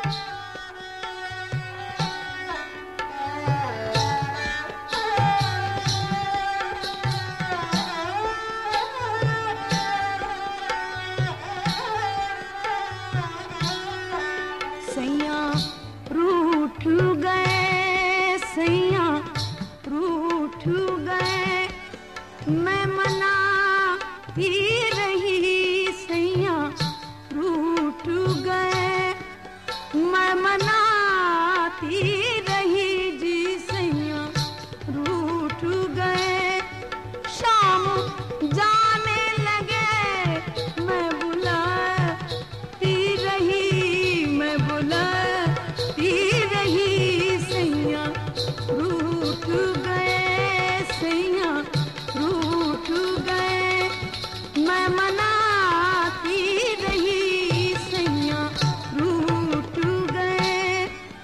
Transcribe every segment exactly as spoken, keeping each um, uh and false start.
सैया रूठ गए, सैया रूठ गए, मैं मनाती रही। सैया रूठ गए, मैं मनाती रही जी। सैया रूठ गए, शाम जाने लगे, मैं बुलाती रही, मैं बुलाती रही। सैया रूठ गए, सैया रूठ गए, मैं मनाती रही। सैया रूठ गए।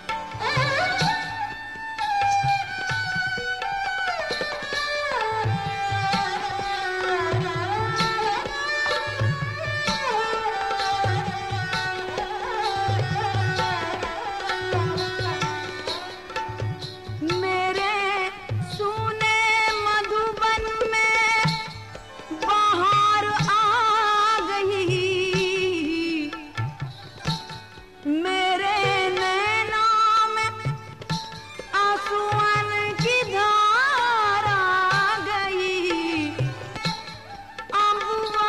मेरे सूने मधुबन में बाहर आ गई, मेरे नैना में आंसुअन की धार आ गई। अम्बुआ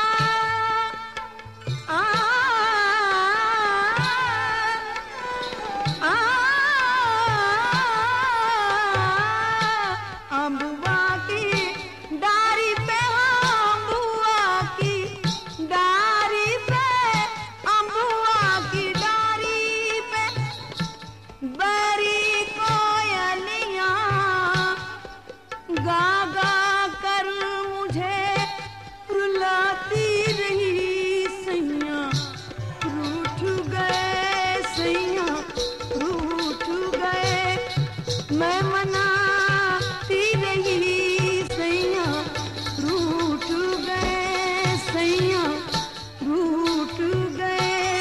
आ, आ, अम्बुआ की डारी पे, अम्बुआ की डारी पे, अम्बुआ की डारी पे बड़ी कोयलियां गा गा कर मुझे रुलाती रही। सैया रूठ गए, सैया रूठ गए, मैं मनाती रही। सैया रूठ गए, सैया रूठ गए।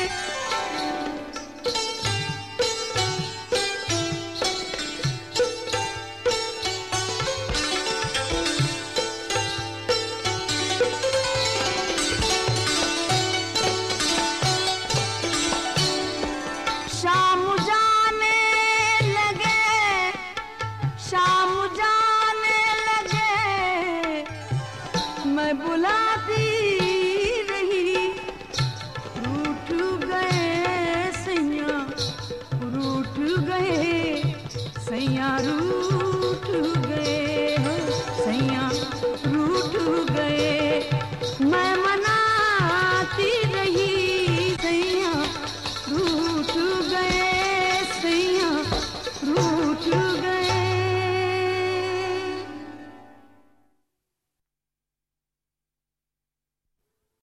शाम जाने लगे, शाम जाने लगे, मैं बुलाती रही। रूठ गए, सैया रूठ गए, सैया रूठ